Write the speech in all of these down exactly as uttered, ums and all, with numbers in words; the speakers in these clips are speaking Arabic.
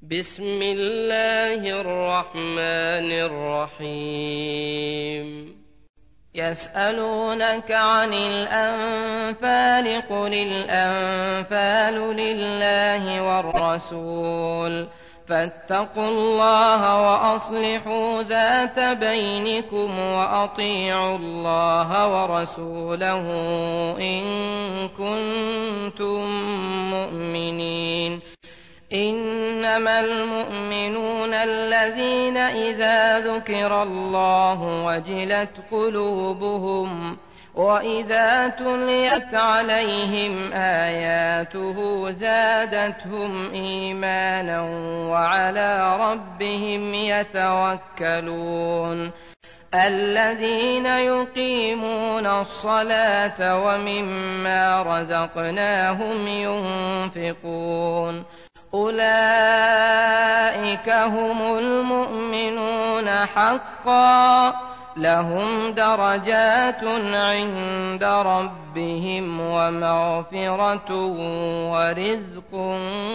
بسم الله الرحمن الرحيم يسألونك عن الأنفال قل الأنفال لله والرسول فاتقوا الله وأصلحوا ذات بينكم وأطيعوا الله ورسوله إن كنتم مؤمنين إنما المؤمنون الذين إذا ذكر الله وجلت قلوبهم وإذا تليت عليهم آياته زادتهم إيمانا وعلى ربهم يتوكلون الذين يقيمون الصلاة ومما رزقناهم ينفقون أولئك هم المؤمنون حقا لهم درجات عند ربهم ومغفرة ورزق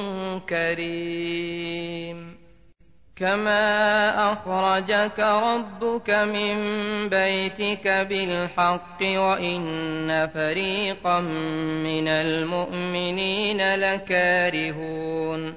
كريم كما أخرجك ربك من بيتك بالحق وإن فريقا من المؤمنين لكارهون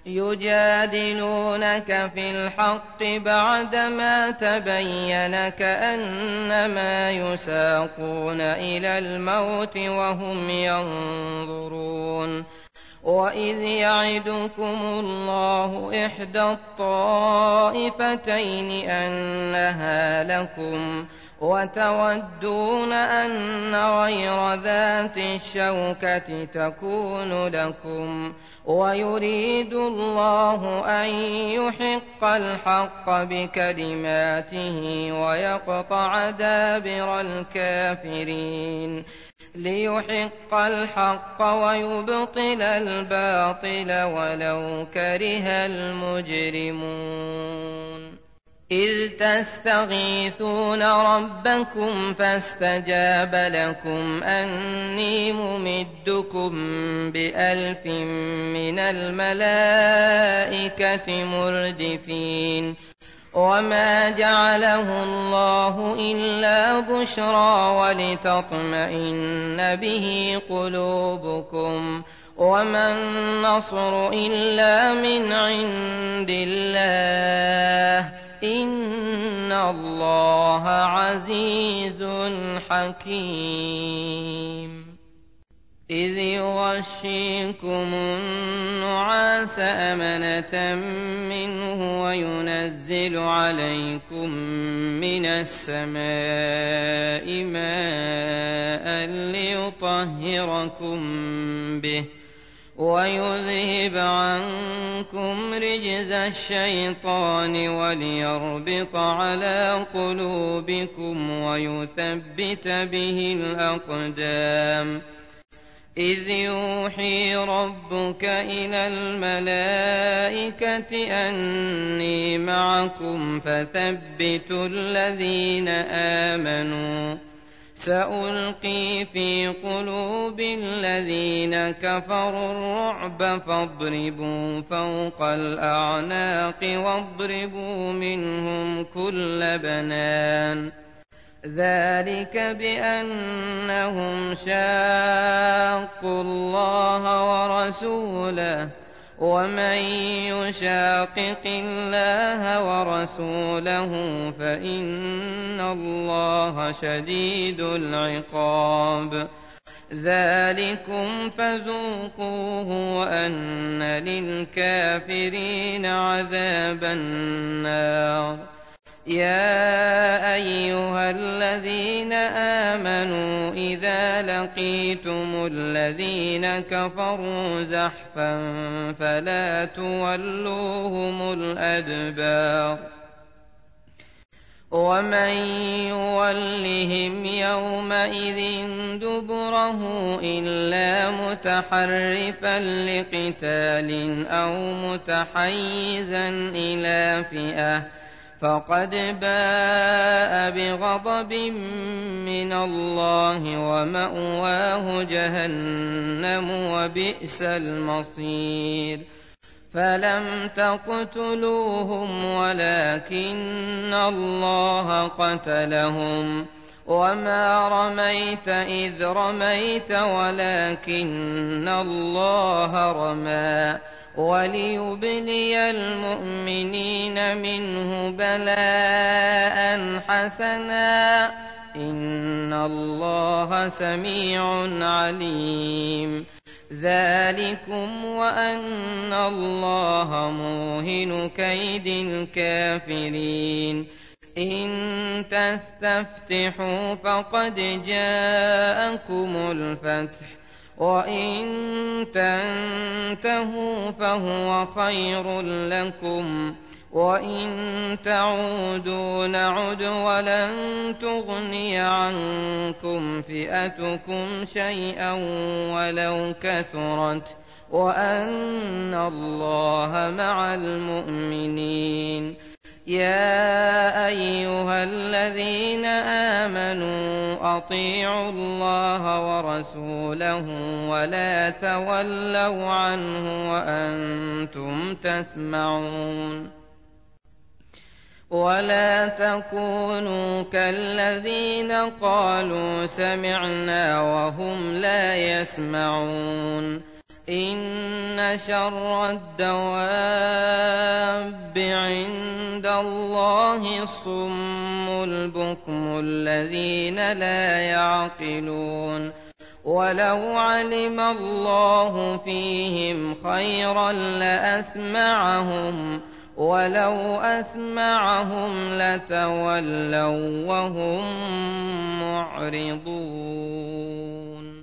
يجادلونك في الحق بعدما تبين كأنما يساقون إلى الموت وهم ينظرون وإذ يعدكم الله إحدى الطائفتين أنها لكم وتودون أن غير ذات الشوكة تكون لكم ويريد الله أن يحق الحق بكلماته ويقطع دابر الكافرين ليحق الحق ويبطل الباطل ولو كره المجرمون إذ تستغيثون ربكم فاستجاب لكم أني ممدكم بألف من الملائكة مردفين وما جعله الله إلا بشرى ولتطمئن به قلوبكم وما النصر إلا من عند الله إن الله عزيز حكيم إذ يغشيكم النعاس أمنة منه وينزل عليكم من السماء ماء ليطهركم به ويذهب عنكم رجز الشيطان وليربط على قلوبكم ويثبت به الأقدام إذ يوحي ربك إلى الملائكة أني معكم فثبتوا الذين آمنوا سألقي في قلوب الذين كفروا الرعب فاضربوا فوق الأعناق واضربوا منهم كل بنان ذلك بأنهم شاقوا الله ورسوله ومن يشاقق الله ورسوله فإن الله شديد العقاب ذلكم فذوقوه وأن للكافرين عذاب النار يا أيها الذين آمنوا إذا لقيتم الذين كفروا زحفا فلا تولوهم الأدبار ومن يولهم يومئذ دبره إلا متحرفا لقتال أو متحيزا إلى فئة فقد باء بغضب من الله ومأواه جهنم وبئس المصير فلم تقتلوهم ولكن الله قتلهم وما رميت إذ رميت ولكن الله رمى وليبلي المؤمنين منه بلاء حسنا إن الله سميع عليم ذلكم وأن الله موهن كيد الكافرين إن تستفتحوا فقد جاءكم الفتح وإن تنتهوا فهو خير لكم وإن تعودوا نعد ولن تغني عنكم فئتكم شيئا ولو كثرت وأن الله مع المؤمنين يا أيها الذين آمنوا أطيعوا الله ورسوله ولا تولوا عنه وأنتم تسمعون ولا تكونوا كالذين قالوا سمعنا وهم لا يسمعون إن شر الدواب عند الله الصم البكم الذين لا يعقلون ولو علم الله فيهم خيرا لأسمعهم ولو أسمعهم لتولوا وهم معرضون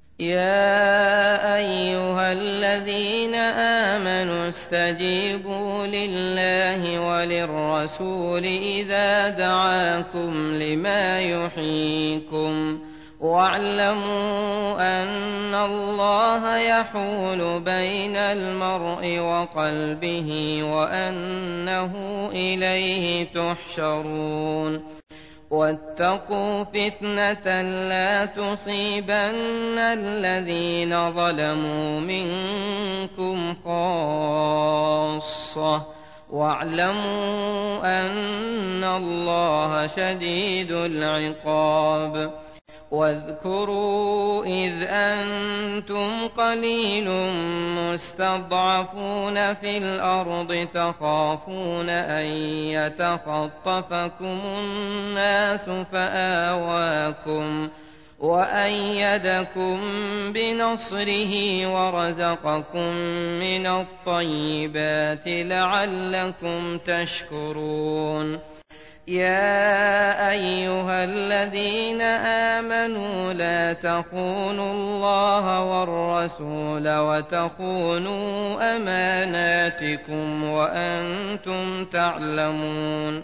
يا أيها الذين آمنوا استجيبوا لله وللرسول إذا دعاكم لما يحييكم واعلموا أن الله يحول بين المرء وقلبه وأنه إليه تحشرون واتقوا فتنة لا تصيبن الذين ظلموا منكم خاصة واعلموا أن الله شديد العقاب واذكروا إذ أنتم قليل مستضعفون في الأرض تخافون أن يتخطفكم الناس فآواكم وأيدكم بنصره ورزقكم من الطيبات لعلكم تشكرون يا أيها الذين آمنوا لا تخونوا الله والرسول وتخونوا أماناتكم وأنتم تعلمون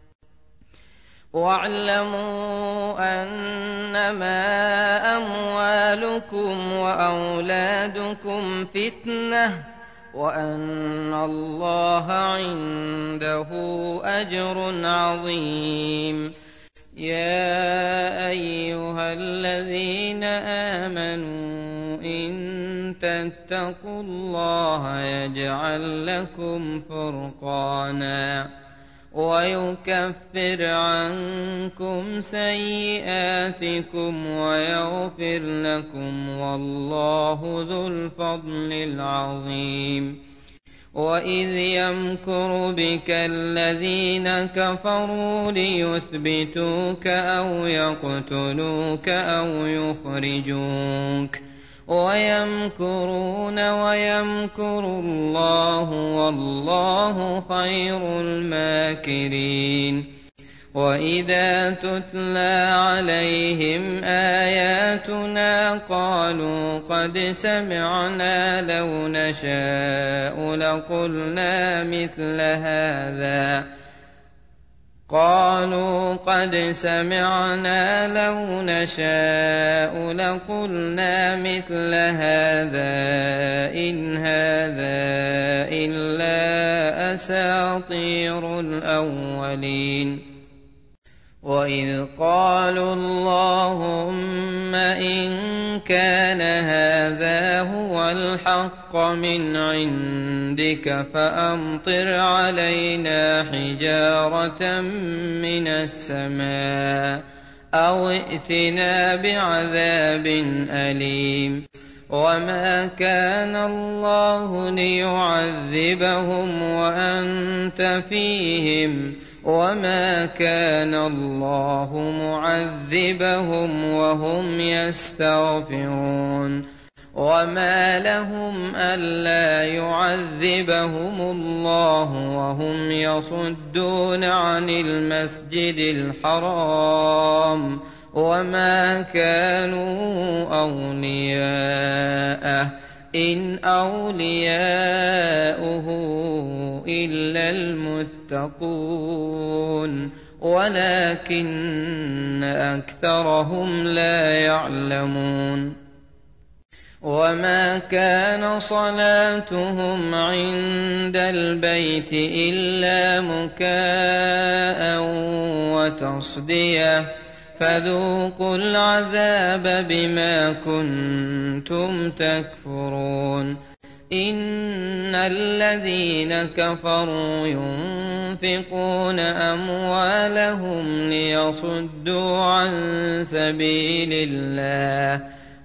واعلموا أنما أموالكم وأولادكم فتنة وأن الله عنده أجر عظيم يا أيها الذين آمنوا إن تتقوا الله يجعل لكم فرقانا ويكفر عنكم سيئاتكم ويغفر لكم والله ذو الفضل العظيم وإذ يمكر بك الذين كفروا ليثبتوك أو يقتلوك أو يخرجوك ويمكرون ويمكر الله والله خير الماكرين وإذا تتلى عليهم آياتنا قالوا قد سمعنا لو نشاء لقلنا مثل هذا قالوا قد سمعنا لو نشاء لقلنا مثل هذا إن هذا إلا أساطير الأولين وإذ قالوا اللهم إن كان هذا هو الحق من عندك فأمطر علينا حجارة من السماء أو ائتنا بعذاب أليم وما كان الله ليعذبهم وأنت فيهم وما كان الله معذبهم وهم يستغفرون وما لهم ألا يعذبهم الله وهم يصدون عن المسجد الحرام وما كانوا أولياءه إن أولياؤه إلا المتقون ولكن أكثرهم لا يعلمون وما كان صلاتهم عند البيت إلا مكاء وتصدية فذوقوا العذاب بما كنتم تكفرون إن الذين كفروا ينفقون أموالهم ليصدوا عن سبيل الله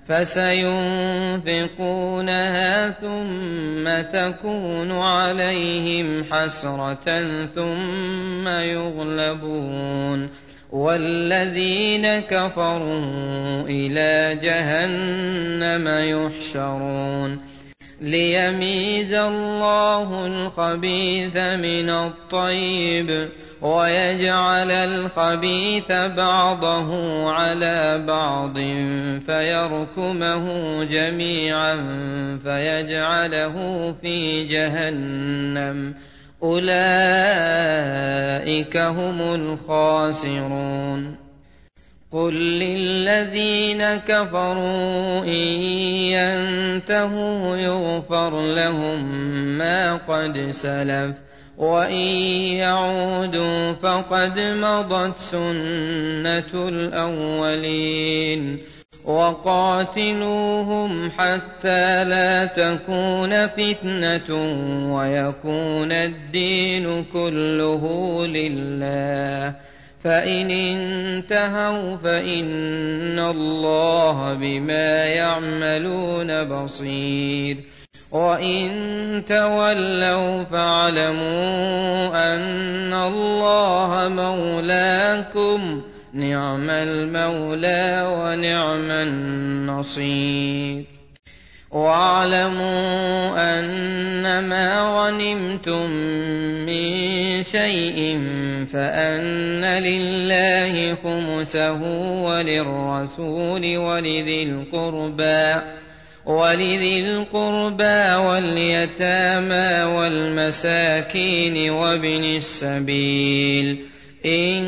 فسينفقونها ثم تكون عليهم حسرة ثم يغلبون والذين كفروا إلى جهنم يحشرون ليميز الله الخبيث من الطيب ويجعل الخبيث بعضه على بعض فيركمه جميعا فيجعله في جهنم أولئك هم الخاسرون قل للذين كفروا إن ينتهوا يغفر لهم ما قد سلف وإن يعودوا فقد مضت سنة الأولين وقاتلوهم حتى لا تكون فتنة ويكون الدين كله لله فإن انتهوا فإن الله بما يعملون بصير وإن تولوا فاعلموا أن الله مولاكم نعم المولى ونعم النصير واعلموا أنما غنمتم من شيء فأن لله خمسه وللرسول ولذي القربى ولذي القربى واليتامى والمساكين وابن السبيل إن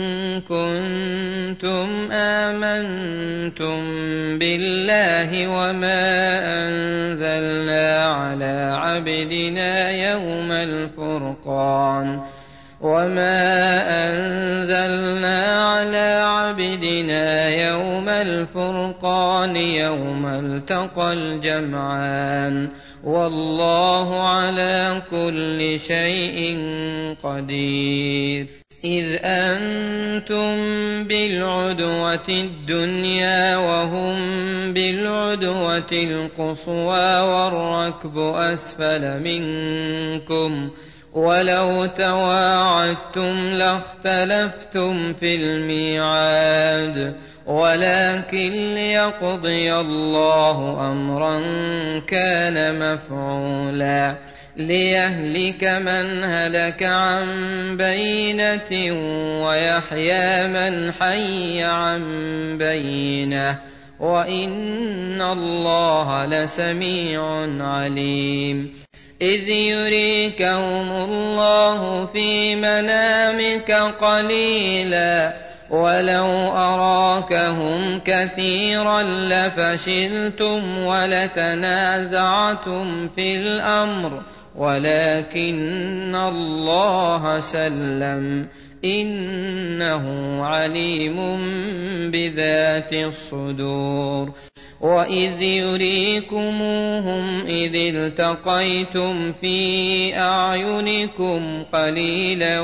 كنتم آمنتم بالله وما أنزلنا على عبدنا يوم الفرقان وما أنزلنا على عبدنا يوم الفرقان يوم التقى الجمعان والله على كل شيء قدير إذ أنتم بالعدوة الدنيا وهم بالعدوة القصوى والركب أسفل منكم ولو تواعدتم لاختلفتم في الميعاد ولكن ليقضي الله أمرا كان مفعولا ليهلك من هلك عن بينة ويحيى من حي عن بينة وإن الله لسميع عليم إذ يريكهم الله في منامك قليلا ولو أراكهم كثيرا لفشلتم ولتنازعتم في الأمر ولكن الله سلم إنه عليم بذات الصدور وإذ يريكموهم إذ التقيتم في أعينكم قليلا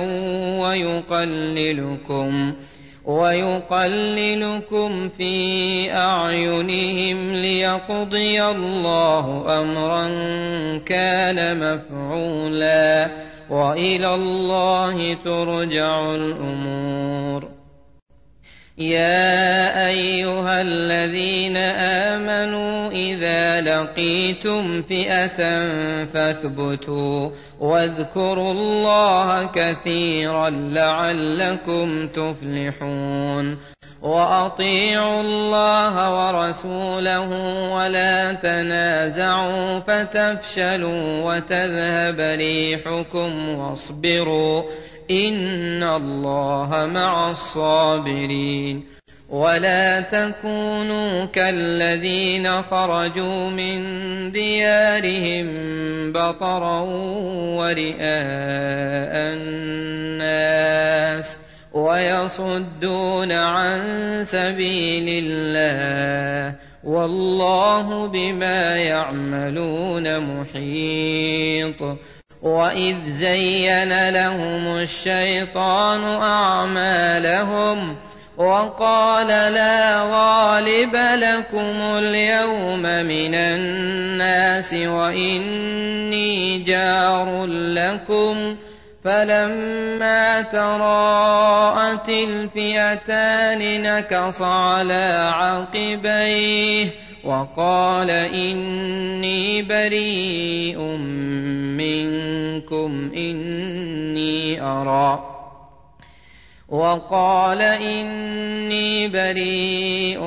ويقللكم ويقللكم في أعينهم ليقضي الله أمرا كان مفعولا وإلى الله ترجع الأمور. يا أيها الذين آمنوا إذا لقيتم فئة فاثبتوا واذكروا الله كثيرا لعلكم تفلحون. وأطيعوا الله ورسوله ولا تنازعوا فتفشلوا وتذهب ريحكم واصبروا إن الله مع الصابرين. ولا تكونوا كالذين خرجوا من ديارهم بطرا ورئاء الناس ويصدون عن سبيل الله والله بما يعملون محيط. وإذ زين لهم الشيطان أعمالهم وقال لا غالب لكم اليوم من الناس وإني جار لكم فلما تراءت الفئتان نكص على عقبيه وقال إني بريء منكم إني أرى وقال إني بريء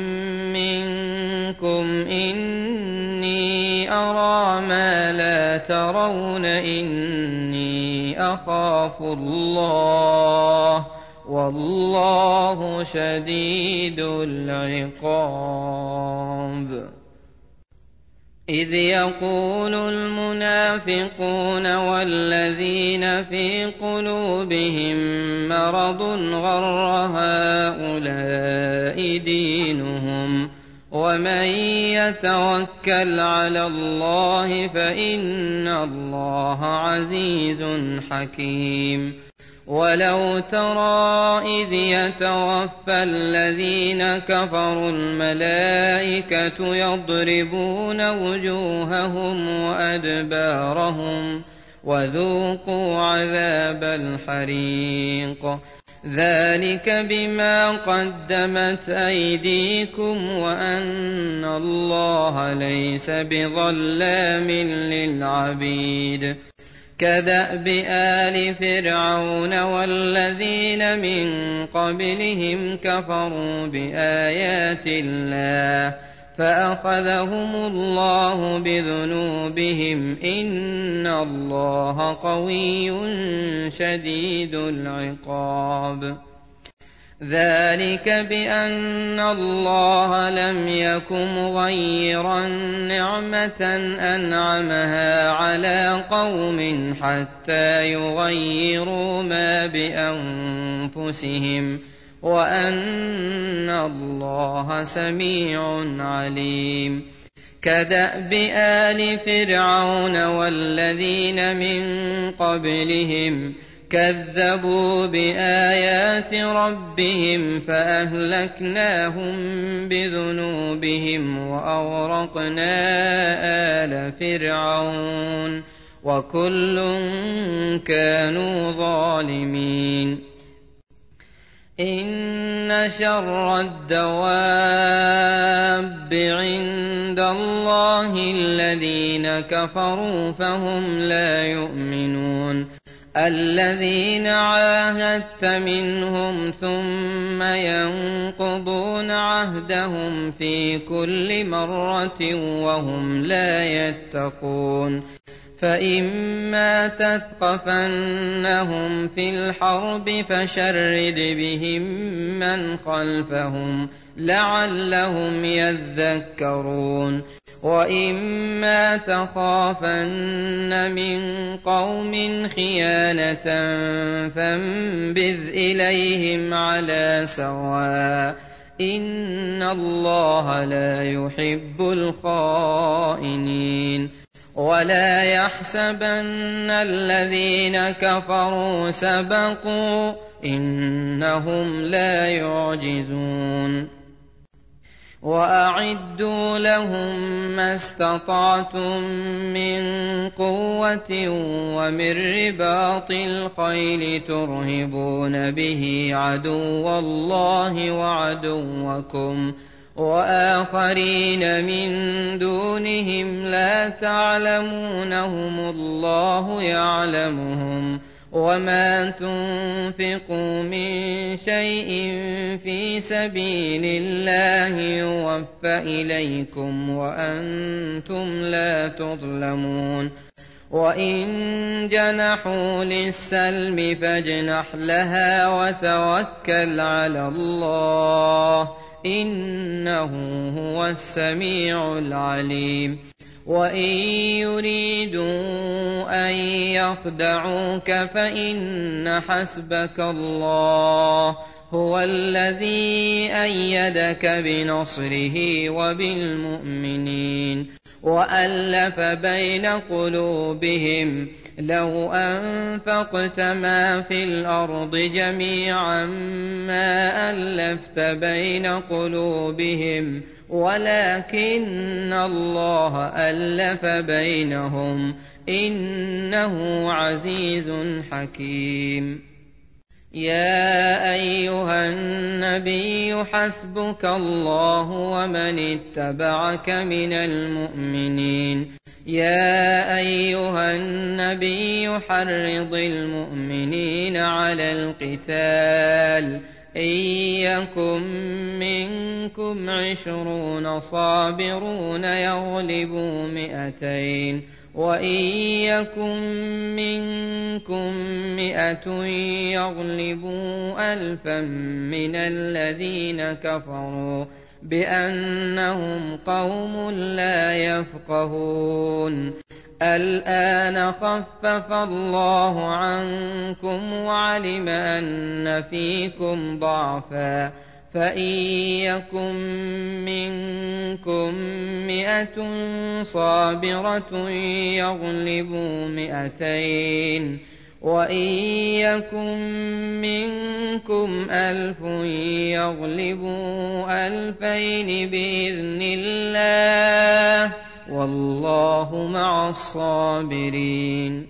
منكم إني أرى ما لا ترون إني أخاف الله والله شديد العقاب. إذ يقول المنافقون والذين في قلوبهم مرض غر هؤلاء دينهم ومن يتوكل على الله فإن الله عزيز حكيم. ولو ترى إذ يتوفى الذين كفروا الملائكة يضربون وجوههم وأدبارهم وذوقوا عذاب الحريق ذلك بما قدمت أيديكم وأن الله ليس بظلام للعبيد. كدأب آل فرعون والذين من قبلهم كفروا بآيات الله فأخذهم الله بذنوبهم إن الله قوي شديد العقاب. ذلك بأن الله لم يك مغيرا نعمة أنعمها على قوم حتى يغيروا ما بأنفسهم وأن الله سميع عليم. كدأب آل فرعون والذين من قبلهم كذبوا بآيات ربهم فأهلكناهم بذنوبهم وأغرقنا آل فرعون وكل كانوا ظالمين. إن شر الدواب عند الله الذين كفروا فهم لا يؤمنون. الذين عاهدت منهم ثم ينقضون عهدهم في كل مرة وهم لا يتقون. فإما تثقفنهم في الحرب فشرد بهم من خلفهم لعلهم يذكرون. وإما تخافن من قوم خيانة فانبذ إليهم على سواء إن الله لا يحب الخائنين ولا يحسبن الذين كفروا سبقوا إنهم لا يعجزون وأعدوا لهم ما استطعتم من قوة ومن رباط الخيل ترهبون به عدو الله وعدوكم وآخرين من دونهم لا تعلمونهم الله يعلمهم وما تنفقوا من شيء في سبيل الله يوفى إليكم وأنتم لا تظلمون وإن جنحوا للسلم فاجنح لها وتوكل على الله إنه هو السميع العليم وإن يريدوا أن يخدعوك فإن حسبك الله هو الذي أيدك بنصره وبالمؤمنين وألف بين قلوبهم لو أنفقت ما في الأرض جميعا ما ألفت بين قلوبهم ولكن الله ألف بينهم إنه عزيز حكيم يا أيها النبي حسبك الله ومن اتبعك من المؤمنين يا أيها النبي حرض المؤمنين على القتال إن يكن منكم عشرون صابرون يغلبوا مئتين وإن يكن منكم مئة يغلبوا ألفا من الذين كفروا بأنهم قوم لا يفقهون الآن خفف الله عنكم وعلم أن فيكم ضعفا فإن يكن منكم مئة صابرة يغلبوا مئتين وإن يكن منكم ألف يغلبوا ألفين بإذن الله والله مع الصابرين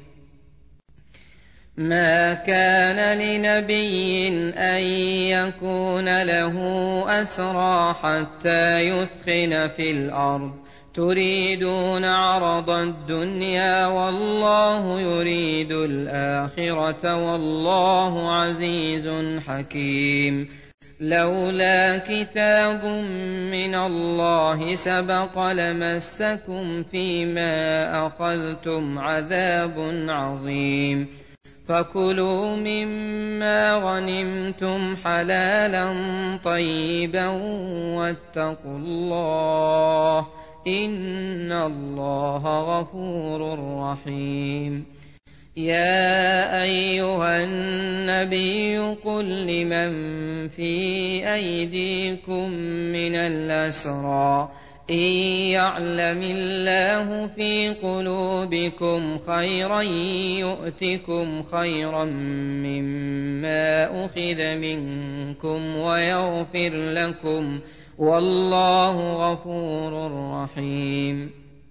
ما كان لنبي أن يكون له أسرى حتى يثخن في الأرض تريدون عرض الدنيا والله يريد الآخرة والله عزيز حكيم لولا كتاب من الله سبق لمسكم فيما أخذتم عذاب عظيم فكلوا مما غنمتم حلالا طيبا واتقوا الله إن الله غفور رحيم يا أيها النبي قل لمن في أيديكم من الأسرى إن يعلم الله في قلوبكم خيرا يؤتكم خيرا مما أخذ منكم ويغفر لكم والله غفور رحيم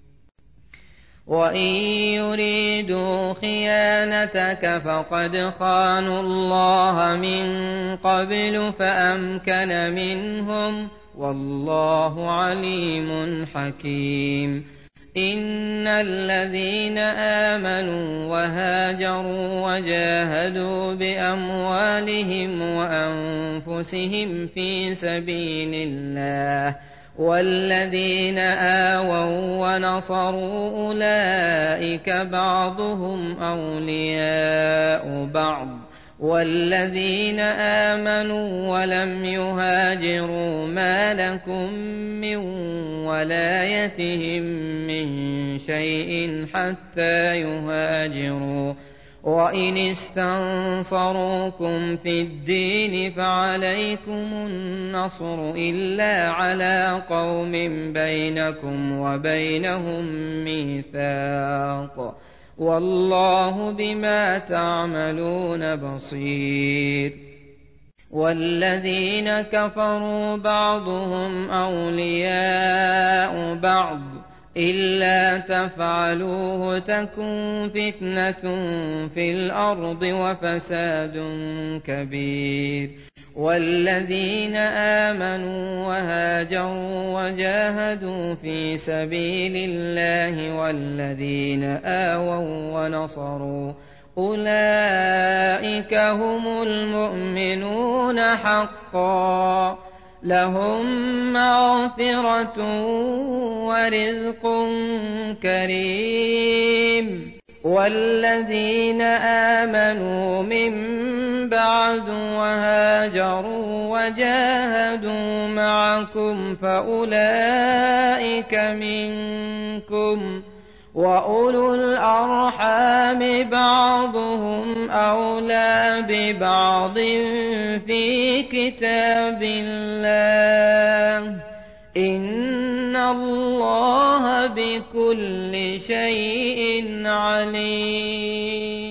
وإن يريدوا خيانتك فقد خانوا الله من قبل فأمكن منهم والله عليم حكيم إن الذين آمنوا وهاجروا وجاهدوا بأموالهم وأنفسهم في سبيل الله والذين آووا ونصروا أولئك بعضهم أولياء بعض والذين آمنوا ولم يهاجروا ما لكم من ولايتهم من شيء حتى يهاجروا، وإن استنصروكم في الدين فعليكم النصر إلا على قوم بينكم وبينهم ميثاق، والله بما تعملون بصير. والذين كفروا بعضهم أولياء بعض إلا تفعلوه تكن فتنة في الأرض وفساد كبير. والذين آمنوا وهاجروا وجاهدوا في سبيل الله والذين آووا ونصروا أولئك هم المؤمنون حقا، لهم مغفرة ورزق كريم. والذين آمنوا من بعد وهاجروا وجاهدوا معكم فأولئك منكم، وأولو الأرحام بعضهم أولى ببعض في كتاب الله، إن الله بكل شيء عليم.